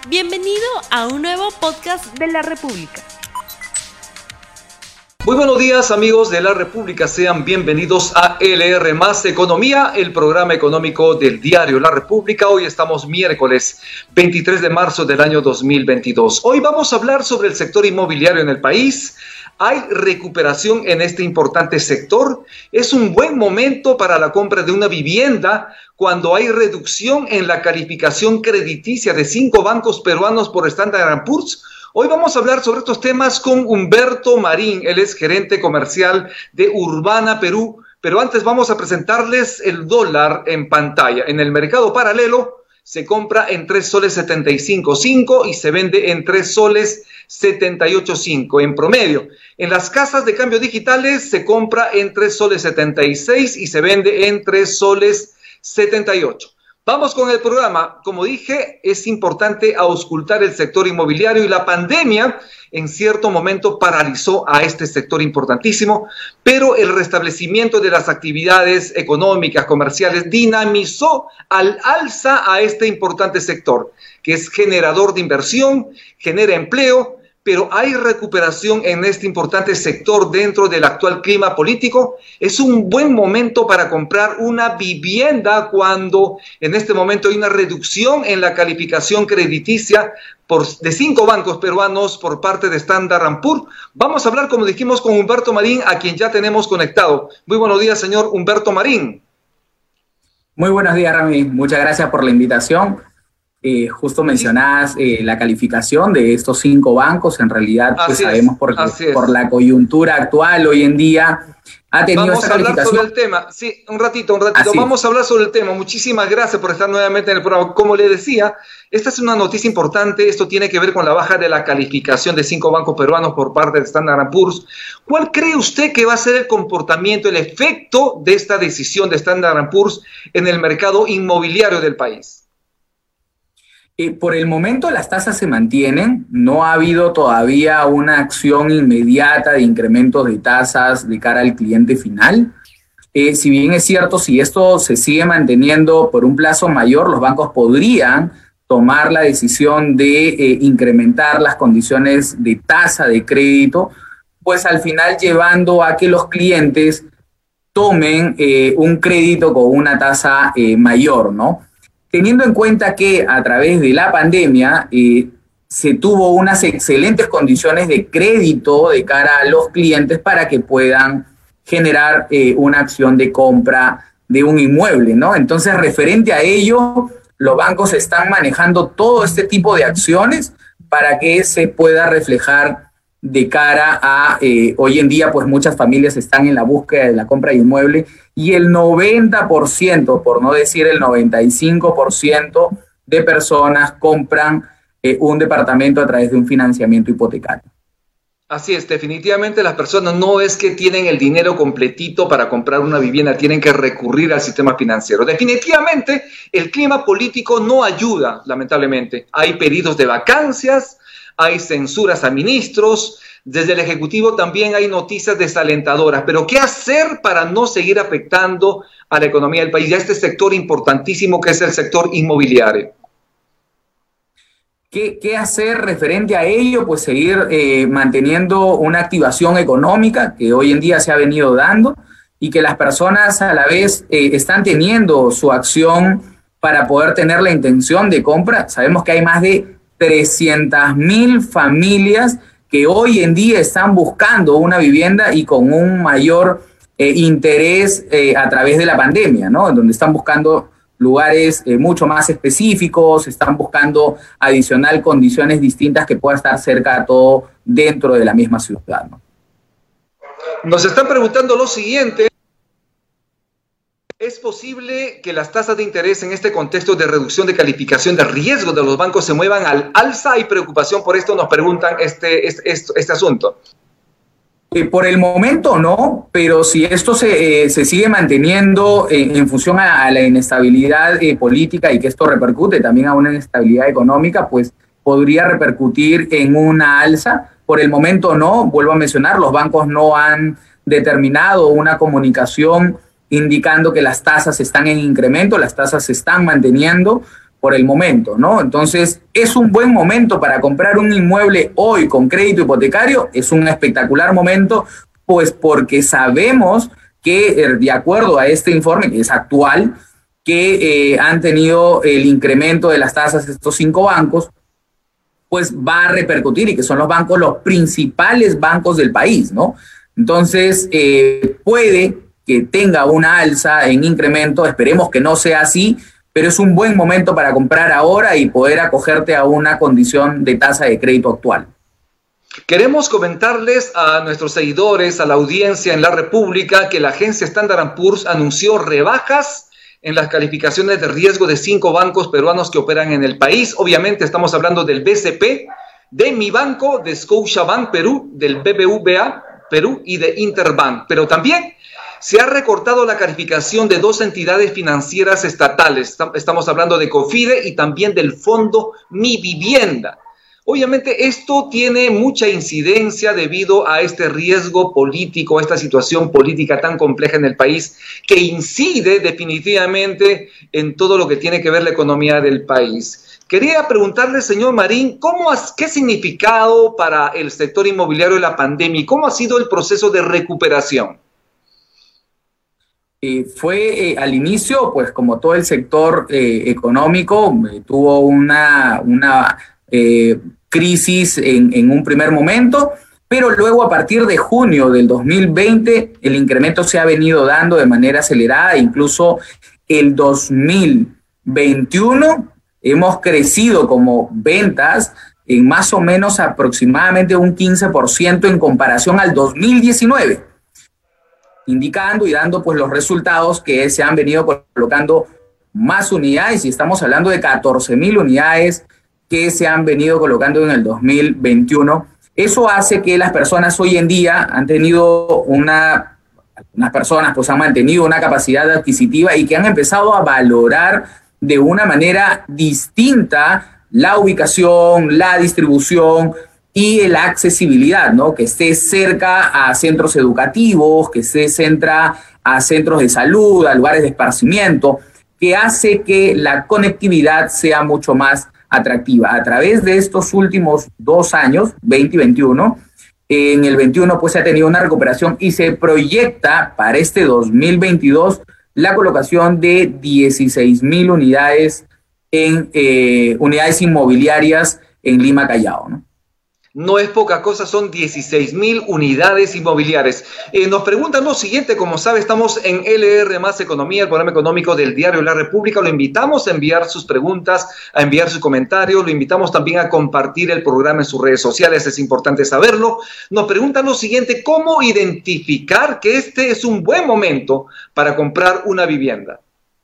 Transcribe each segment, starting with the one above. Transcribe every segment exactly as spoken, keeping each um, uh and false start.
Bienvenido a un nuevo podcast de La República. Muy buenos días, amigos de La República, sean bienvenidos a L R más Economía, el programa económico del diario La República. Hoy estamos miércoles veintitrés de marzo del año dos mil veintidós. Hoy vamos a hablar sobre el sector inmobiliario en el país. ¿Hay recuperación en este importante sector? ¿Es un buen momento para la compra de una vivienda cuando hay reducción en la calificación crediticia de cinco bancos peruanos por Standard and Poor's? Hoy vamos a hablar sobre estos temas con Humberto Marín, él es gerente comercial de Urbana Perú, pero antes vamos a presentarles el dólar en pantalla. En el mercado paralelo se compra en tres soles setenta y cinco cinco y se vende en tres soles setenta y ocho cinco en promedio. En las casas de cambio digitales se compra en tres soles setenta y seis y se vende en tres soles setenta y ocho. Vamos con el programa. Como dije, es importante auscultar el sector inmobiliario y la pandemia en cierto momento paralizó a este sector importantísimo, pero el restablecimiento de las actividades económicas, comerciales, dinamizó al alza a este importante sector, que es generador de inversión, genera empleo, pero hay recuperación en este importante sector dentro del actual clima político. Es un buen momento para comprar una vivienda cuando en este momento hay una reducción en la calificación crediticia por, de cinco bancos peruanos por parte de Standard and Poor's. Vamos a hablar, como dijimos, con Humberto Marín, a quien ya tenemos conectado. Muy buenos días, señor Humberto Marín. Muy buenos días, Rami. Muchas gracias por la invitación. Eh, justo mencionabas eh, la calificación de estos cinco bancos. En realidad, pues sabemos por, por la coyuntura actual hoy en día ha tenido Vamos esta a hablar calificación. sobre el tema. Sí, un ratito, un ratito. Así Vamos es. a hablar sobre el tema. Muchísimas gracias por estar nuevamente en el programa. Como le decía, esta es una noticia importante. Esto tiene que ver con la baja de la calificación de cinco bancos peruanos por parte de Standard and Poor's. ¿Cuál cree usted que va a ser el comportamiento, el efecto de esta decisión de Standard and Poor's en el mercado inmobiliario del país? Eh, por el momento las tasas se mantienen, no ha habido todavía una acción inmediata de incrementos de tasas de cara al cliente final. Eh, si bien es cierto, si esto se sigue manteniendo por un plazo mayor, los bancos podrían tomar la decisión de eh, incrementar las condiciones de tasa de crédito, pues al final llevando a que los clientes tomen eh, un crédito con una tasa eh, mayor, ¿no? Teniendo en cuenta que a través de la pandemia eh, se tuvo unas excelentes condiciones de crédito de cara a los clientes para que puedan generar eh, una acción de compra de un inmueble, ¿no? Entonces, referente a ello, los bancos están manejando todo este tipo de acciones para que se pueda reflejar de cara a, eh, hoy en día, pues muchas familias están en la búsqueda de la compra de inmueble y el noventa por ciento, por no decir el noventa y cinco por ciento de personas compran eh, un departamento a través de un financiamiento hipotecario. Así es, definitivamente las personas no es que tienen el dinero completito para comprar una vivienda, tienen que recurrir al sistema financiero. Definitivamente el clima político no ayuda, lamentablemente. Hay pedidos de vacancias, hay censuras a ministros, desde el Ejecutivo también hay noticias desalentadoras, pero ¿qué hacer para no seguir afectando a la economía del país y a este sector importantísimo que es el sector inmobiliario? ¿Qué, qué hacer referente a ello? Pues seguir eh, manteniendo una activación económica que hoy en día se ha venido dando y que las personas a la vez eh, están teniendo su acción para poder tener la intención de compra. Sabemos que hay más de trescientas mil familias que hoy en día están buscando una vivienda y con un mayor eh, interés eh, a través de la pandemia, ¿no? Donde están buscando lugares eh, mucho más específicos, están buscando adicional condiciones distintas que pueda estar cerca de todo dentro de la misma ciudad, ¿no? Nos están preguntando lo siguiente. ¿Es posible que las tasas de interés en este contexto de reducción de calificación de riesgo de los bancos se muevan al alza? ¿Hay preocupación por esto? Nos preguntan este, este, este, este asunto. Eh, por el momento no, pero si esto se, eh, se sigue manteniendo en, en función a, a la inestabilidad eh, política y que esto repercute también a una inestabilidad económica, pues podría repercutir en una alza. Por el momento no, vuelvo a mencionar, los bancos no han determinado una comunicación indicando que las tasas están en incremento, las tasas se están manteniendo. por el momento, ¿no? Entonces, ¿es un buen momento para comprar un inmueble hoy con crédito hipotecario? Es un espectacular momento, pues porque sabemos que, de acuerdo a este informe, que es actual, que eh, han tenido el incremento de las tasas de estos cinco bancos, pues va a repercutir, y que son los bancos, los principales bancos del país, ¿no? Entonces, eh, puede que tenga una alza en incremento, esperemos que no sea así, pero es un buen momento para comprar ahora y poder acogerte a una condición de tasa de crédito actual. Queremos comentarles a nuestros seguidores, a la audiencia en la República, que la agencia Standard and Poor's anunció rebajas en las calificaciones de riesgo de cinco bancos peruanos que operan en el país. Obviamente estamos hablando del B C P, de Mi Banco, de Scotiabank Perú, del B B V A Perú y de Interbank. Pero también se ha recortado la calificación de dos entidades financieras estatales. Estamos hablando de COFIDE y también del fondo Mi Vivienda. Obviamente esto tiene mucha incidencia debido a este riesgo político, a esta situación política tan compleja en el país, que incide definitivamente en todo lo que tiene que ver la economía del país. Quería preguntarle, señor Marín, ¿cómo has, ¿qué significado para el sector inmobiliario la pandemia y cómo ha sido el proceso de recuperación? Eh, fue eh, al inicio, pues como todo el sector eh, económico, eh, tuvo una... una eh, crisis en, en un primer momento, pero luego a partir de junio del dos mil veinte el incremento se ha venido dando de manera acelerada. Incluso el dos mil veintiuno hemos crecido como ventas en más o menos aproximadamente un quince por ciento en comparación al dos mil diecinueve, indicando y dando pues los resultados que se han venido colocando más unidades, y estamos hablando de catorce mil unidades que se han venido colocando en el dos mil veintiuno. Eso hace que las personas hoy en día han tenido una, unas personas pues han mantenido una capacidad adquisitiva y que han empezado a valorar de una manera distinta la ubicación, la distribución y la accesibilidad, ¿no? Que esté cerca a centros educativos, que esté cerca a centros de salud, a lugares de esparcimiento, que hace que la conectividad sea mucho más atractiva. A través de estos últimos dos años, veinte y veintiuno, en el veintiuno pues se ha tenido una recuperación y se proyecta para este dos mil veintidós la colocación de dieciséis mil unidades en eh, unidades inmobiliarias en Lima, Callao, ¿no? No es poca cosa, son dieciséis mil unidades inmobiliarias. Eh, nos preguntan lo siguiente, como sabe, estamos en L R más Economía, el programa económico del diario La República. Lo invitamos a enviar sus preguntas, a enviar sus comentarios. Lo invitamos también a compartir el programa en sus redes sociales, es importante saberlo. Nos preguntan lo siguiente, ¿cómo identificar que este es un buen momento para comprar una vivienda?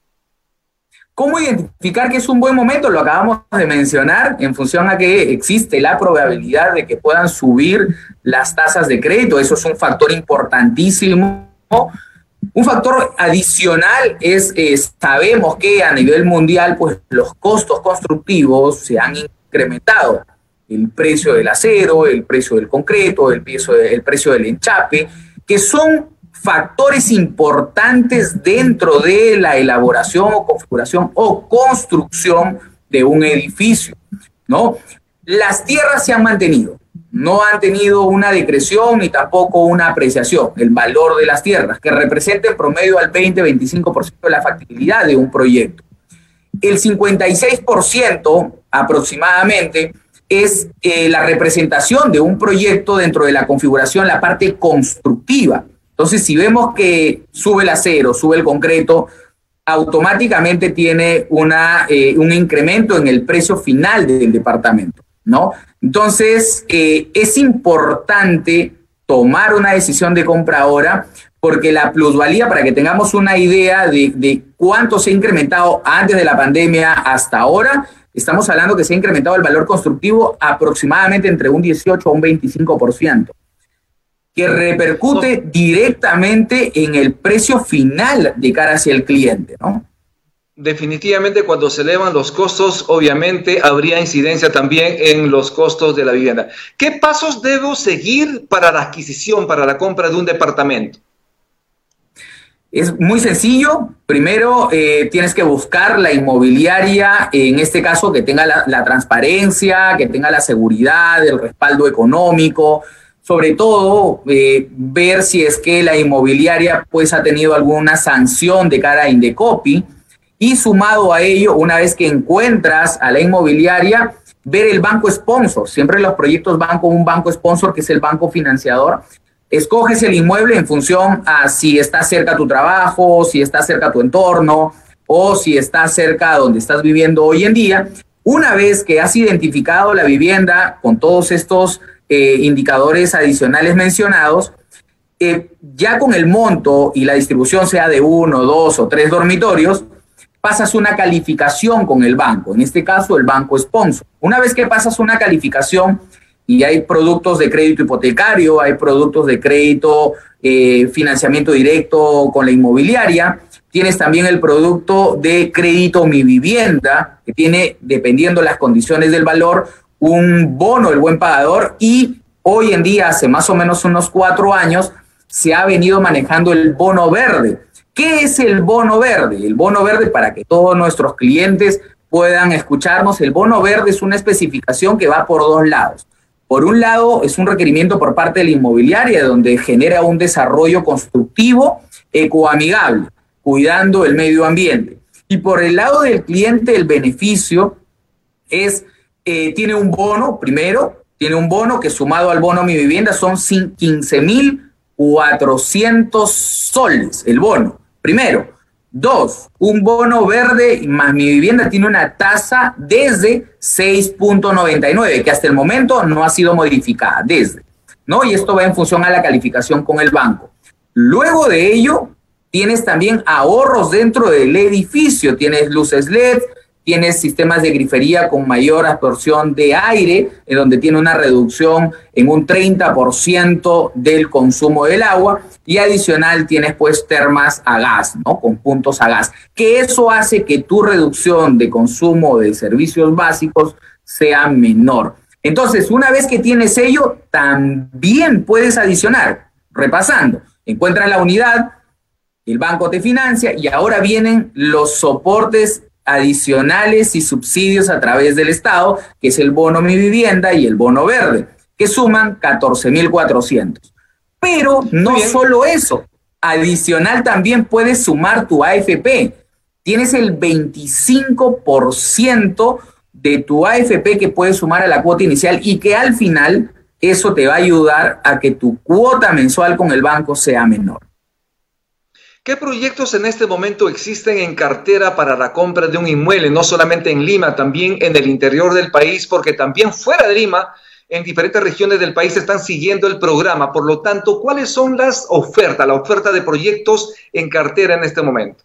¿Cómo identificar que es un buen momento? Lo acabamos de mencionar, en función a que existe la probabilidad de que puedan subir las tasas de crédito. Eso es un factor importantísimo. Un factor adicional es, eh, sabemos que a nivel mundial, pues los costos constructivos se han incrementado. El precio del acero, el precio del concreto, el precio, de, el precio del enchape, que son factores importantes dentro de la elaboración o configuración o construcción de un edificio, ¿no? Las tierras se han mantenido, no han tenido una decreción ni tampoco una apreciación. El valor de las tierras, que representa en promedio al veinte a veinticinco por ciento de la factibilidad de un proyecto. El cincuenta y seis por ciento aproximadamente es eh, la representación de un proyecto dentro de la configuración, la parte constructiva. Entonces, si vemos que sube el acero, sube el concreto, automáticamente tiene una, eh, un incremento en el precio final del departamento, ¿no? Entonces, eh, es importante tomar una decisión de compra ahora, porque la plusvalía, para que tengamos una idea de, de cuánto se ha incrementado antes de la pandemia hasta ahora, estamos hablando que se ha incrementado el valor constructivo aproximadamente entre un dieciocho a un veinticinco por ciento. Que repercute directamente en el precio final de cara hacia el cliente, ¿no? Definitivamente, cuando se elevan los costos, obviamente habría incidencia también en los costos de la vivienda. ¿Qué pasos debo seguir para la adquisición, para la compra de un departamento? Es muy sencillo. Primero, eh, tienes que buscar la inmobiliaria, en este caso, que tenga la, la transparencia, que tenga la seguridad, el respaldo económico. Sobre todo, eh, ver si es que la inmobiliaria pues ha tenido alguna sanción de cara a Indecopi. Y sumado a ello, una vez que encuentras a la inmobiliaria, ver el banco sponsor. Siempre los proyectos van con un banco sponsor, que es el banco financiador. Escoges el inmueble en función a si está cerca tu trabajo, si está cerca tu entorno o si está cerca donde estás viviendo hoy en día. Una vez que has identificado la vivienda con todos estos eh, indicadores adicionales mencionados, eh, ya con el monto y la distribución sea de uno, dos o tres dormitorios, pasas una calificación con el banco, en este caso el banco sponsor. Una vez que pasas una calificación, y hay productos de crédito hipotecario, hay productos de crédito, eh, financiamiento directo con la inmobiliaria. Tienes también el producto de crédito Mi Vivienda, que tiene, dependiendo las condiciones del valor, un bono del buen pagador. Y hoy en día, hace más o menos unos cuatro años, se ha venido manejando el bono verde. ¿Qué es el bono verde? El bono verde, para que todos nuestros clientes puedan escucharnos, el bono verde es una especificación que va por dos lados. Por un lado, es un requerimiento por parte de la inmobiliaria, donde genera un desarrollo constructivo ecoamigable, cuidando el medio ambiente. Y por el lado del cliente, el beneficio es, eh, tiene un bono, primero, tiene un bono que sumado al bono Mi Vivienda son quince mil cuatrocientos soles, el bono, primero. Dos, un bono verde más Mi Vivienda tiene una tasa desde seis punto noventa y nueve, que hasta el momento no ha sido modificada, desde, ¿no? Y esto va en función a la calificación con el banco. Luego de ello, tienes también ahorros dentro del edificio, tienes luces L E D, tienes sistemas de grifería con mayor absorción de aire, en donde tiene una reducción en un treinta por ciento del consumo del agua, y adicional tienes pues termas a gas, ¿no? Con puntos a gas, que eso hace que tu reducción de consumo de servicios básicos sea menor. Entonces, una vez que tienes ello, también puedes adicionar, repasando, encuentras la unidad, el banco te financia y ahora vienen los soportes adicionales y subsidios a través del Estado, que es el bono Mi Vivienda y el bono verde, que suman catorce mil cuatrocientos. Pero no solo eso, adicional también puedes sumar tu A F P. Tienes el veinticinco por ciento de tu A F P que puedes sumar a la cuota inicial y que al final eso te va a ayudar a que tu cuota mensual con el banco sea menor. ¿Qué proyectos en este momento existen en cartera para la compra de un inmueble, no solamente en Lima, también en el interior del país, porque también fuera de Lima, en diferentes regiones del país están siguiendo el programa? Por lo tanto, ¿cuáles son las ofertas, la oferta de proyectos en cartera en este momento?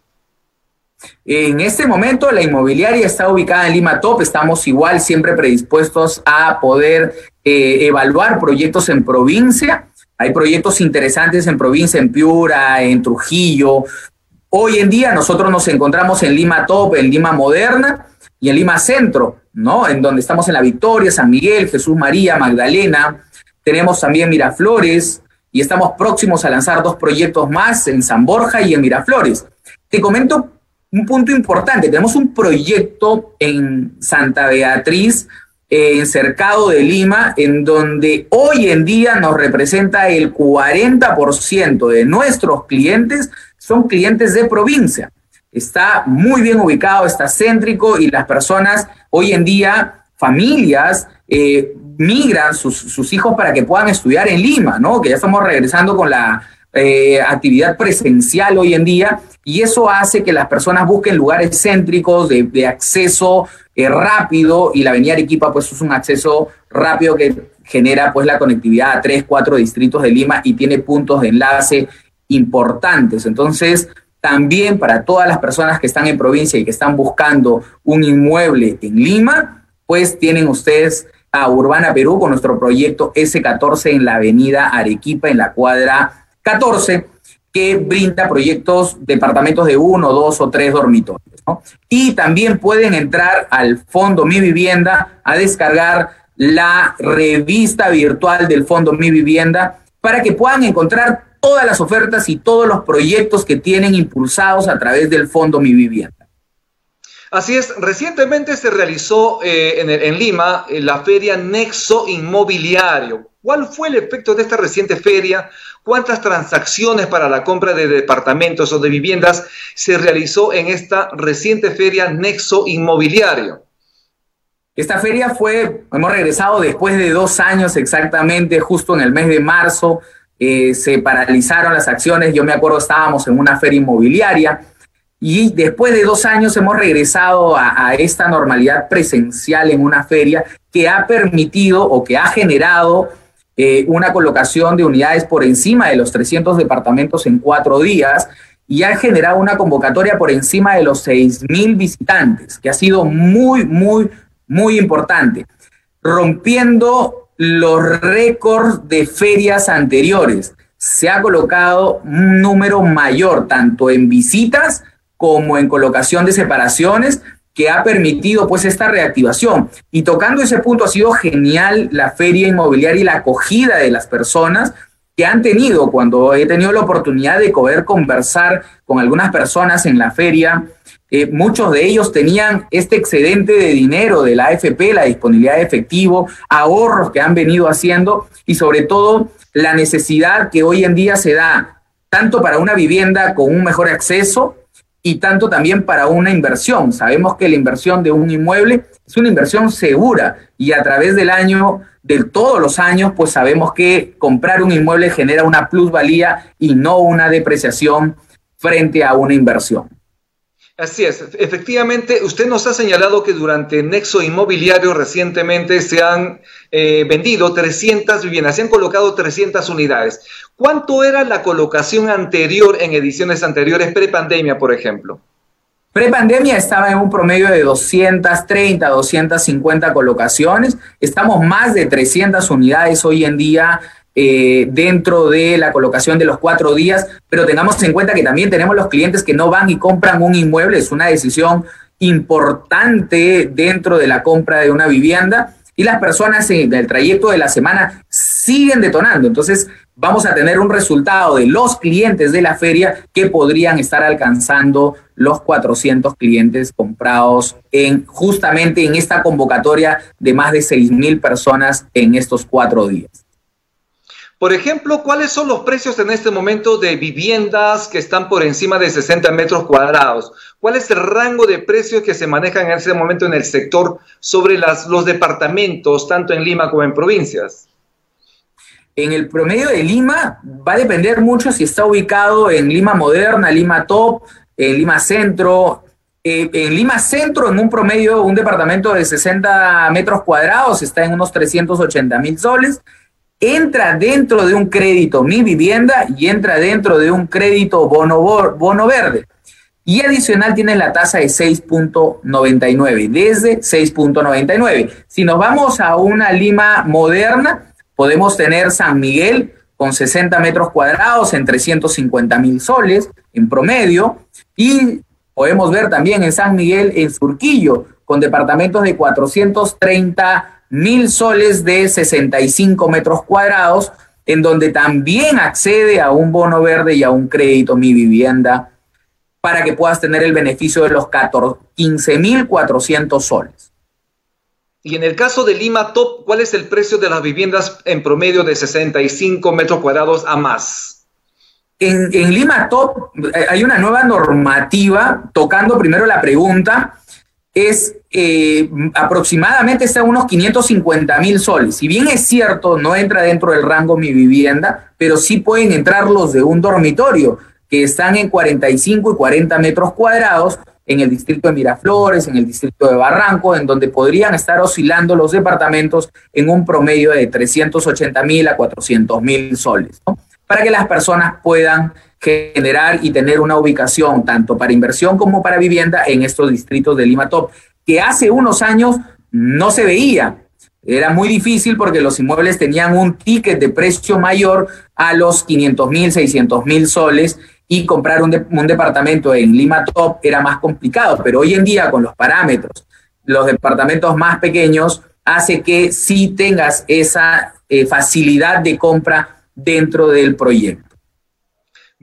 En este momento la inmobiliaria está ubicada en Lima Top, estamos igual siempre predispuestos a poder eh, evaluar proyectos en provincia. Hay proyectos interesantes en provincia, en Piura, en Trujillo. Hoy en día nosotros nos encontramos en Lima Top, en Lima Moderna y en Lima Centro, ¿no? En donde estamos en La Victoria, San Miguel, Jesús María, Magdalena. Tenemos también Miraflores y estamos próximos a lanzar dos proyectos más en San Borja y en Miraflores. Te comento un punto importante. Tenemos un proyecto en Santa Beatriz, en Cercado de Lima, en donde hoy en día nos representa el cuarenta por ciento de nuestros clientes son clientes de provincia. Está muy bien ubicado, está céntrico y las personas hoy en día, familias, eh, migran sus, sus hijos para que puedan estudiar en Lima, ¿no? Que ya estamos regresando con la eh, actividad presencial hoy en día y eso hace que las personas busquen lugares céntricos de, de acceso eh, rápido y la avenida Arequipa pues es un acceso rápido que genera pues la conectividad a tres, cuatro distritos de Lima y tiene puntos de enlace importantes. Entonces, también para todas las personas que están en provincia y que están buscando un inmueble en Lima, pues tienen ustedes a Urbana Perú con nuestro proyecto ese catorce en la avenida Arequipa, en la cuadra catorce, que brinda proyectos, departamentos de uno, dos o tres dormitorios, ¿no? Y también pueden entrar al Fondo Mi Vivienda a descargar la revista virtual del Fondo Mi Vivienda para que puedan encontrar todas las ofertas y todos los proyectos que tienen impulsados a través del Fondo Mi Vivienda. Así es, recientemente se realizó eh, en, en Lima eh, la feria Nexo Inmobiliario. ¿Cuál fue el efecto de esta reciente feria? ¿Cuántas transacciones para la compra de departamentos o de viviendas se realizó en esta reciente feria Nexo Inmobiliario? Esta feria fue, hemos regresado después de dos años exactamente, justo en el mes de marzo, eh, se paralizaron las acciones. Yo me acuerdo, estábamos en una feria inmobiliaria. Y después de dos años hemos regresado a, a esta normalidad presencial en una feria que ha permitido o que ha generado eh, una colocación de unidades por encima de los trescientos departamentos en cuatro días y ha generado una convocatoria por encima de los seis mil visitantes, que ha sido muy, muy, muy importante, rompiendo los récords de ferias anteriores. Se ha colocado un número mayor tanto en visitas como en colocación de separaciones, que ha permitido pues esta reactivación. Y tocando ese punto, ha sido genial la feria inmobiliaria y la acogida de las personas que han tenido, cuando he tenido la oportunidad de poder conversar con algunas personas en la feria, eh, muchos de ellos tenían este excedente de dinero de la A F P, la disponibilidad de efectivo, ahorros que han venido haciendo y sobre todo la necesidad que hoy en día se da tanto para una vivienda con un mejor acceso y tanto también para una inversión. Sabemos que la inversión de un inmueble es una inversión segura y a través del año, de todos los años, pues sabemos que comprar un inmueble genera una plusvalía y no una depreciación frente a una inversión. Así es, efectivamente, usted nos ha señalado que durante Nexo Inmobiliario recientemente se han eh, vendido trescientas viviendas, se han colocado trescientas unidades. ¿Cuánto era la colocación anterior en ediciones anteriores, prepandemia, por ejemplo? Prepandemia estaba en un promedio de doscientas treinta, doscientas cincuenta colocaciones. Estamos más de trescientas unidades hoy en día Eh, dentro de la colocación de los cuatro días, pero tengamos en cuenta que también tenemos los clientes que no van y compran un inmueble. Es una decisión importante dentro de la compra de una vivienda y las personas en el trayecto de la semana siguen detonando. Entonces vamos a tener un resultado de los clientes de la feria que podrían estar alcanzando los cuatrocientos clientes comprados en justamente en esta convocatoria de más de seis mil personas en estos cuatro días. Por ejemplo, ¿cuáles son los precios en este momento de viviendas que están por encima de sesenta metros cuadrados? ¿Cuál es el rango de precios que se manejan en este momento en el sector sobre las, los departamentos, tanto en Lima como en provincias? En el promedio de Lima va a depender mucho si está ubicado en Lima Moderna, Lima Top, en Lima Centro. Eh, en Lima Centro, en un promedio, un departamento de sesenta metros cuadrados está en unos trescientos ochenta mil soles. Entra dentro de un crédito Mi Vivienda y entra dentro de un crédito bono, bono verde. Y adicional tiene la tasa de seis punto noventa y nueve, desde seis punto noventa y nueve. Si nos vamos a una Lima Moderna, podemos tener San Miguel con sesenta metros cuadrados en trescientos cincuenta mil soles en promedio. Y podemos ver también en San Miguel, en Surquillo, con departamentos de cuatrocientos treinta mil soles de sesenta y cinco metros cuadrados, en donde también accede a un bono verde y a un crédito Mi Vivienda para que puedas tener el beneficio de los quince mil cuatrocientos soles. Y en el caso de Lima Top, ¿cuál es el precio de las viviendas en promedio de sesenta y cinco metros cuadrados a más? En, en Lima Top hay una nueva normativa, tocando primero la pregunta, es eh, aproximadamente está en unos quinientos cincuenta mil soles. Si bien es cierto, no entra dentro del rango Mi Vivienda, pero sí pueden entrar los de un dormitorio, que están en cuarenta y cinco y cuarenta metros cuadrados, en el distrito de Miraflores, en el distrito de Barranco, en donde podrían estar oscilando los departamentos en un promedio de trescientos ochenta mil a cuatrocientos mil soles, ¿no? Para que las personas puedan generar y tener una ubicación tanto para inversión como para vivienda en estos distritos de Lima Top, que hace unos años no se veía. Era muy difícil porque los inmuebles tenían un ticket de precio mayor a los quinientos mil, seiscientos mil soles y comprar un, de, un departamento en Lima Top era más complicado, pero hoy en día con los parámetros, los departamentos más pequeños hace que sí tengas esa eh, facilidad de compra dentro del proyecto.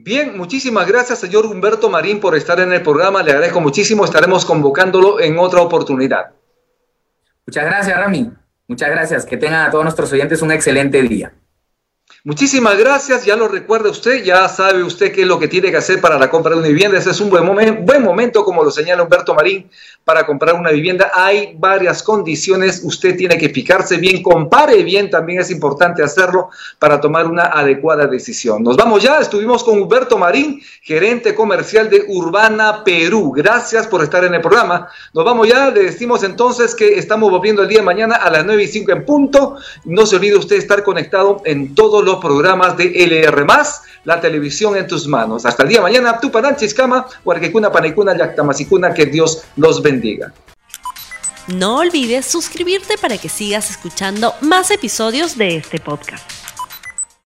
Bien, muchísimas gracias, señor Humberto Marín, por estar en el programa. Le agradezco muchísimo. Estaremos convocándolo en otra oportunidad. Muchas gracias, Rami. Muchas gracias. Que tengan a todos nuestros oyentes un excelente día. Muchísimas gracias, ya lo recuerda usted, ya sabe usted qué es lo que tiene que hacer para la compra de una vivienda. Ese es un buen momento, buen momento, como lo señala Humberto Marín, para comprar una vivienda. Hay varias condiciones, usted tiene que fijarse bien, compare bien, también es importante hacerlo para tomar una adecuada decisión. Nos vamos ya, estuvimos con Humberto Marín, gerente comercial de Urbana Perú. Gracias por estar en el programa. Nos vamos ya, le decimos entonces que estamos volviendo el día de mañana a las nueve y cinco en punto. No se olvide usted estar conectado en todos los programas de L R más, la televisión en tus manos. Hasta el día de mañana, Tupananchiskama, Huarquecuna, Panicuna, Yactamasicuna, que Dios los bendiga. No olvides suscribirte para que sigas escuchando más episodios de este podcast.